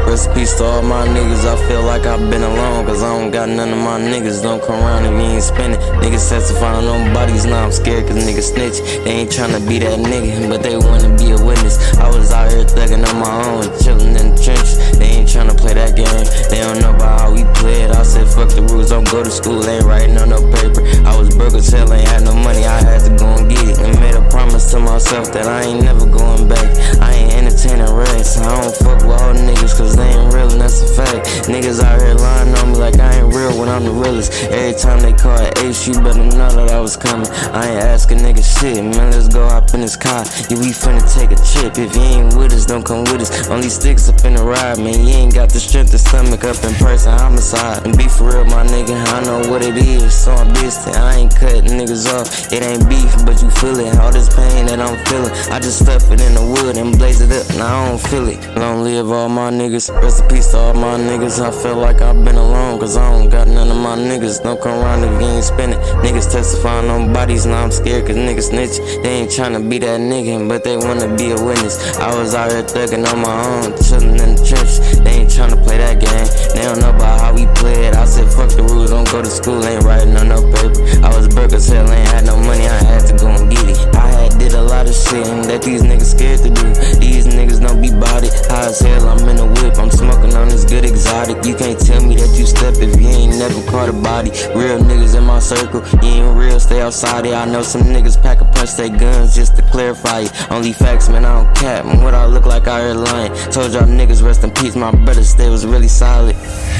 Rest in peace to all my niggas, I feel like I've been alone, cause I don't got none of my niggas. Don't come around if you ain't spinning. Niggas testifying on bodies, now I'm scared cause niggas snitch. They ain't tryna be that nigga, but they wanna be a witness. I was out here thugging on my own, chillin' in the trenches. They ain't tryna play that game, they don't know about how we play it. I said fuck the rules, don't go to school, ain't writing on no paper. I was broke as hell, ain't had no money, I had to go and get it. And made a promise to myself that I ain't never going back. I ain't entertaining rats, I don't fuck with all niggas cause they ain't real and that's a fact. Niggas out here lying on me like I ain't real when I'm the realest. Every time they call it Ace, you better know that I was coming. I ain't asking niggas shit, man, let's go hop in this car. Yeah, we finna take a trip, if you ain't with us, don't come with us. Only sticks up in the ride, man, you ain't got the strength to stomach up in person, homicide. And be for real, my nigga, I know what it is, so I'm distant. I ain't cutting niggas off, it ain't beef, but you feel it. All this pain that I'm feeling, I just stuff it in the wood and blaze it up, now I don't feel it. Long live all my niggas, rest in peace to all my niggas. I feel like I've been alone, cause I don't got none of my niggas. Don't come around if you ain't spinning. Niggas testifying on bodies, now I'm scared cause niggas snitch. They ain't tryna be that nigga, but they wanna be a witness. I was out here thugging on my own, chillin' in the trenches. They ain't tryna play that game, they don't know about how we play it. I said fuck the rules, don't go to school, ain't writing on no paper. I was broke as hell, ain't had no money, I had to go and get it. I had did a lot of shit that these niggas scared to do. These niggas don't be bout it. High as hell, I'm in the whip, I'm smoking on this good exotic. You can't tell me that you step if you ain't never caught a body. Real niggas in my circle, you ain't real, stay outside it. I know some niggas pack a punch they guns just to clarify it. Only facts, man, I don't cap, man, what I look like out here lying. Told y'all niggas rest in peace, my brothers, they was really solid.